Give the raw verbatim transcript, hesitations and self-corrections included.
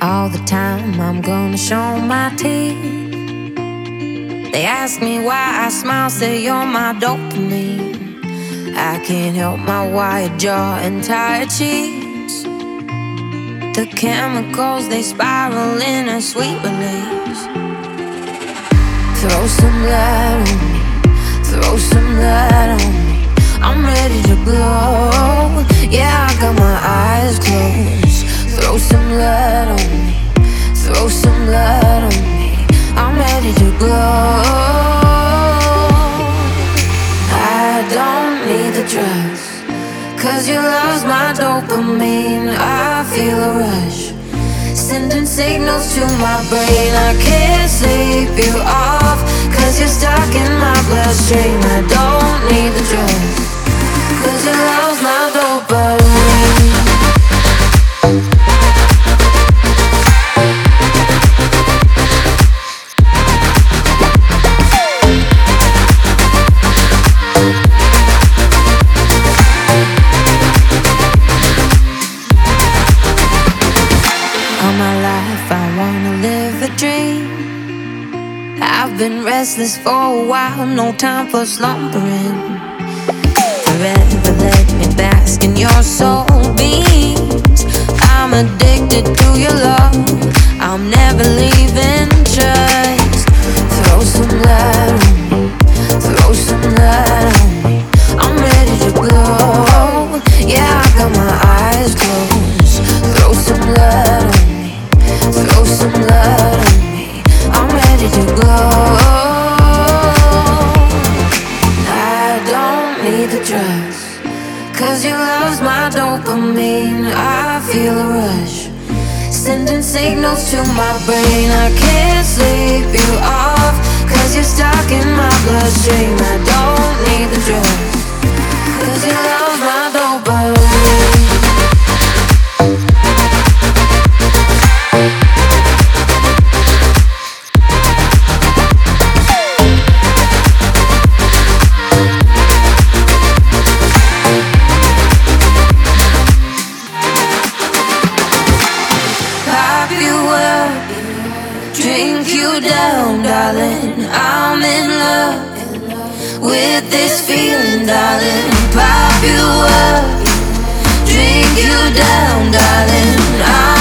All the time I'm gonna show my teeth. They ask me why I smile, say you're my dopamine. I can't help my wide jaw and tired cheeks. The chemicals, they spiral in a sweet release. Throw some light on me, throw some light on me. I'm ready to glow. Yeah, I got my eyes closed. Throw some light on me, throw some light on me. I'm ready to glow. I don't need the drugs, cause your love's my dopamine. I feel a rush, sending signals to my brain. I can't sleep you off, cause you're stuck in my bloodstream. I don't need the drugs, cause your love's my dopamine. I've been restless for a while, no time for slumbering. Forever let me bask in your soul beams. I'm addicted to your love, I'm never leaving. Just throw some light on me, throw some light on me. I'm ready to glow. Yeah, I got my eyes closed. Throw some light on me, throw some light on me. I'm ready to glow. I don't need the drugs, cause your love's my dopamine. I feel a rush, sending signals to my brain. I can't sleep you off, cause you're stuck in my bloodstream. I don't need the drugs, cause your love's my dopamine. Drink you down, darling. I'm in love with this feeling, darling. Pop you up, drink you down, darling. I'm